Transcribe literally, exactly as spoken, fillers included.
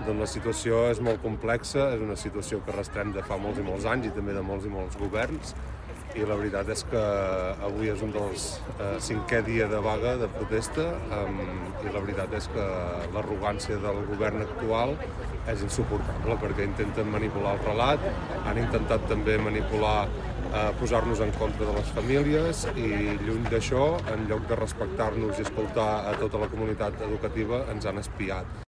Doncs la situació és molt complexa, és una situació que arrossegem de fa molts i molts anys i també de molts i molts governs, i la veritat és que avui és un dels eh, cinquè dia de vaga, de protesta, um, i la veritat és que l'arrogància del govern actual és insuportable, perquè intenten manipular el relat, han intentat també manipular, eh, posar-nos en contra de les famílies, i lluny d'això, en lloc de respectar-nos i escoltar a tota la comunitat educativa, ens han espiat.